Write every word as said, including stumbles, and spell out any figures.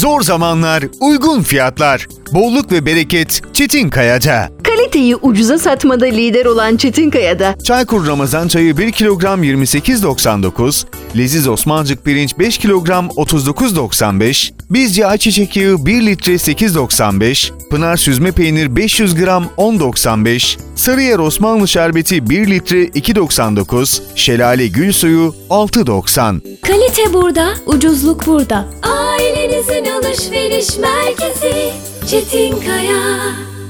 Zor zamanlar, uygun fiyatlar. Bolluk ve bereket Çetinkaya'da. Kaliteyi ucuza satmada lider olan Çetinkaya'da. Çaykur Ramazan çayı bir kilogram yirmi sekiz doksan dokuz, Leziz Osmancık pirinç beş kilogram otuz dokuz doksan beş, Bizce ayçiçek yağı bir litre sekiz doksan beş, Pınar süzme peynir beş yüz gram on doksan beş, Sarıyer Osmanlı şerbeti bir litre iki doksan dokuz, Şelale gül suyu altı doksan. Kalite burada, ucuzluk burada. Ailenizin alışveriş merkezi Çetinkaya.